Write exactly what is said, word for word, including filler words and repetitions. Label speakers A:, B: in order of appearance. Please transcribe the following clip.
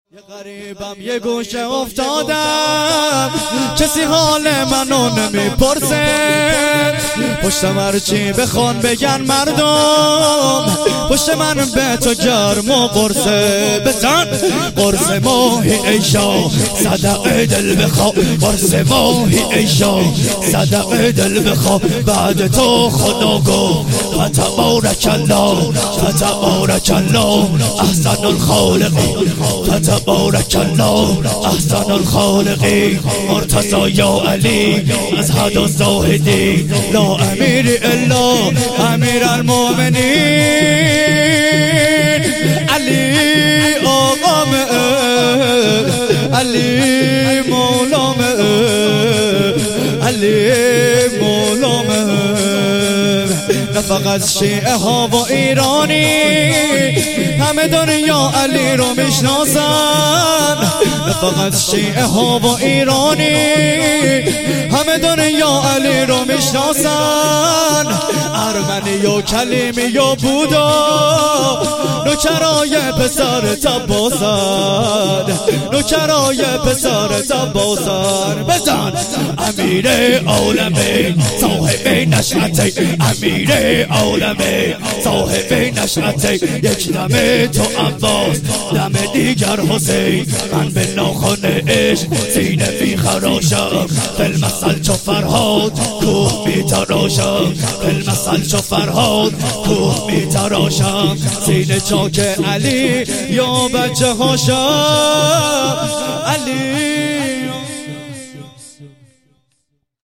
A: یه غریبم یه گوشه افتادم، کسی حال منو نمیپرسه. پشتم هرچی بخوان بگن مردم، پشت من به تو گرم و قرصه. بزن قرص ماهی ایشا صدق دل بخوا، قرص ماهی ایشا صدق دل بخوا. بعد تو خدا گفت فتبارک الله فتبارک الله احسن الخالقین فتبارک الله احسن الخالقین. مرتضی یا علی از حد الزاهدین، لا امیر الا امیر المؤمنین. علی آقامه، علی مولامه، علی مولامه. نه فقط شیعه ها و ایرانی، همه دنیا علی رو میشناسن. نه فقط شیعه ها و ایرانی، همه دنیا علی رو میشناسن. ارمنی و کلیمی و بودا، نوکرای پسر تباسن، نوکرای پسر تباسن. بزن امیر عالمی صاحب نشأتی، امیر عالمی صاحب نشأتی. یک دم تو عباس دم دیگر حسین، من به ناخن عشق سینه می خراشم. فیلمسل چو فرهاد کوه می تراشم، فیلمسل چو فرهاد کوه می تراشم. سینه چاک علی یا بچه هاشم، علی